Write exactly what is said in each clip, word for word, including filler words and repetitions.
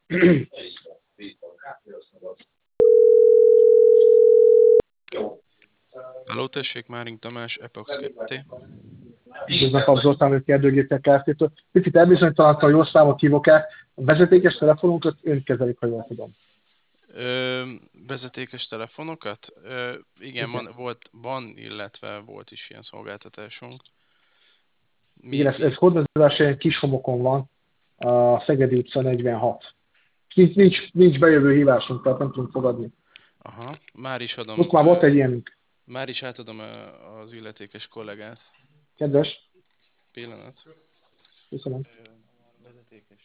Halló, tessék, Máring Tamás, Epox kettő. Üdvözlök Zoltán, hogy kérdőgépek Kft-től. Picit elbizonytalanatlan, jól számot hívok-e. A vezetékes telefonunkat ön kezelik, ha jól tudom. Ö, vezetékes telefonokat? Ö, igen, Igen. van, volt, van, illetve volt is ilyen szolgáltatásunk. Mi, Igen, ez, mi? ez Hódmezővásárhelyen ilyen kis homokon van, a Szegedi utca negyvenhat. Nincs, nincs, nincs bejövő hívásunk, tehát nem tudunk fogadni. Aha, már is adom, Most már ö, volt egy ilyenünk. már is átadom ö, az illetékes kollégát. Kedves, Pillanat. köszönöm. Ö, vezetékes.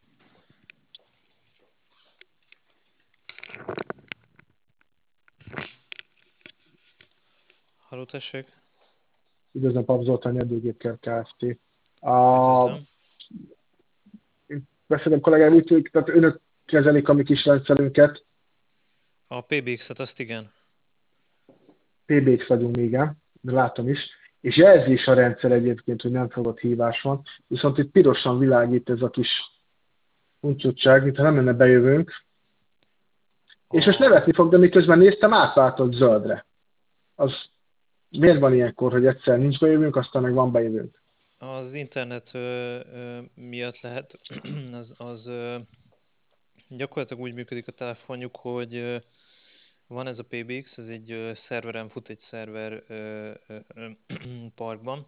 Halló, tessék. Üdvözlöm Pap Zoltán, kérdőgépek Kft. A, Üdvözlöm. beszélem kollégám, úgy tűnik, tehát önök kezelik a mi kis rendszerünket. A pé bé iksz-et azt igen. pé bé iksz vagyunk még, de látom is. És jelzi is a rendszer egyébként, hogy nem fogott hívás van, viszont itt pirosan világít ez a kis uncsotság, mintha nem lenne bejövőnk. A... És most nevetni fog, de miközben néztem, átváltott zöldre. Az miért van ilyenkor, hogy egyszer nincs bejövőnk, aztán meg van bejövőnk? Az internet ö, ö, miatt lehet, az, az ö, gyakorlatilag úgy működik a telefonjuk, hogy ö, van ez a pé bé iksz, ez egy ö, szerveren fut egy szerver ö, ö, ö, parkban,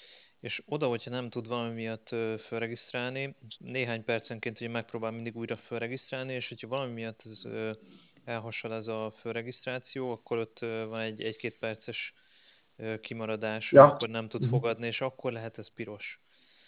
és oda, hogyha nem tud valami miatt ö, felregisztrálni, néhány percenként ugye megpróbál mindig újra felregisztrálni, és hogyha valami miatt ez, ö, elhassal ez a felregisztráció, akkor ott ö, van egy egy-két perces ö, kimaradás, Ja. amikor nem tud fogadni, és akkor lehet ez piros.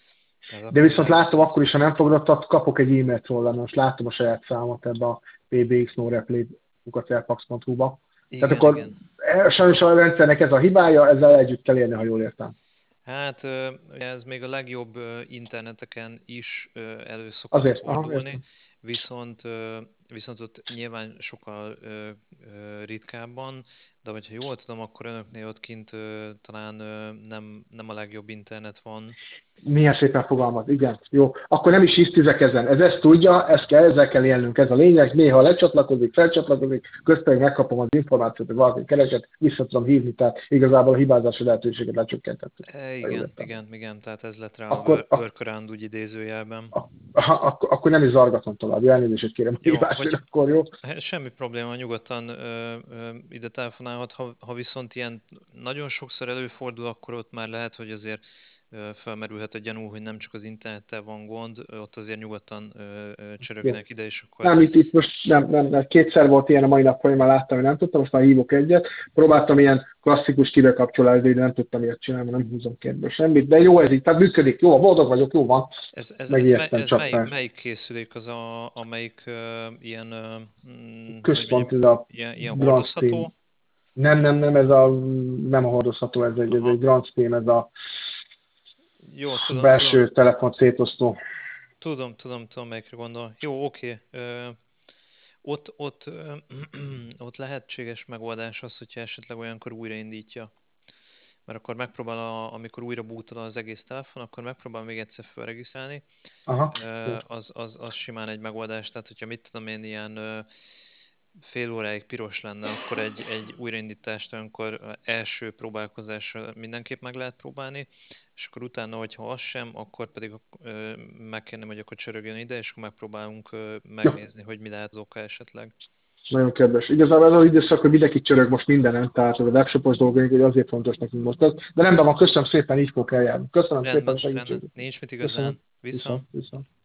Tehát De akkor viszont lehet... látom akkor is, ha nem fogadott, kapok egy e-mailt róla, most látom a saját számot ebbe a pé bé iksz no replay airpax pont hu-ba. Igen, Tehát akkor igen. sajnos a rendszernek ez a hibája, ezzel együtt kell élni, ha jól értem. Hát ö, ez még a legjobb ö, interneteken is ö, elő szokott Azért, aha, fordulni, értem. viszont, ö, viszont ott nyilván sokkal ö, ö, ritkábban, de hogyha jól tudom, akkor önöknél ott kint ö, talán ö, nem, nem a legjobb internet van. Milyen szépen fogalmaz, igen. Jó, akkor nem is hisztizek ezen. Ez ezt tudja, ezt kell, ezzel kell élnünk, ez a lényeg. Néha lecsatlakozik, felcsatlakozik, közben megkapom az információt, hogy valaki keresett, vissza tudom hívni, tehát igazából a hibázási lehetőséget lecsökkentettük. E, igen, igen, igen, tehát ez lett rá Akkor, a workaround úgy idézőjelben. Aha, akkor, akkor nem is zargatom tovább, elnézést kérem a Jó, hívásért, vagy- akkor jó. Semmi probléma, nyugodtan ö, ö, ide telefonálhat, ha, ha viszont ilyen nagyon sokszor előfordul, akkor ott már lehet, hogy azért ö, felmerülhet a gyanú, hogy nem csak az internettel van gond, ott azért nyugodtan ö, ö, csörögnek ide, és akkor... Nem, itt, itt most nem, nem, nem, kétszer volt ilyen a mai nap folyamán, láttam, hogy nem tudtam, most már hívok egyet. Próbáltam ilyen klasszikus kibekapcsolást, de nem tudtam ilyet csinálni, nem húzom kérdős semmit. De jó ez így, tehát működik, jó, boldog vagyok, jó van. Ez, ez, ez, Megijedtem ez csak melyik, fel. melyik készülék az, a, amelyik uh, ilyen, uh, hogy Központ, mondjam, ez a ilyen, ilyen Grand Stream. hordozható? Nem, nem, nem, ez a, nem a hordozható, ez egy, ez Aha. egy Grand Stream, ez a Jó, tudom, belső tudom. telefon szétosztó. Tudom, tudom, tudom, melyikre gondol. Jó, oké. Okay. Ott, ott, ö, ott lehetséges megoldás az, hogyha esetleg olyankor újraindítja. Mert akkor megpróbál, a, amikor újra bootol az egész telefon, akkor megpróbál még egyszer felregisztrálni. Aha. Ö, Az, az, az simán egy megoldás. Tehát, hogyha mit tudom én, ilyen ö, fél óráig piros lenne, akkor egy, egy újraindítást olyankor első próbálkozásra mindenképp meg lehet próbálni, és akkor utána, hogyha az sem, akkor pedig ö, megkérném, hogy akkor csörögjön ide, és akkor megpróbálunk ö, megnézni, hogy mi lehet az oka esetleg. Nagyon kedves. Igazából ez az időszak, hogy mindenki csörög most mindenen, tehát az a webshopos dolgaink, hogy azért fontos nekünk most ez. De nem, de van, köszönöm szépen, így fogok eljárni. Köszönöm Rendben, szépen a rendben. segítséget. Nincs mit Köszönöm. igazán. Viszont. Viszont, viszont.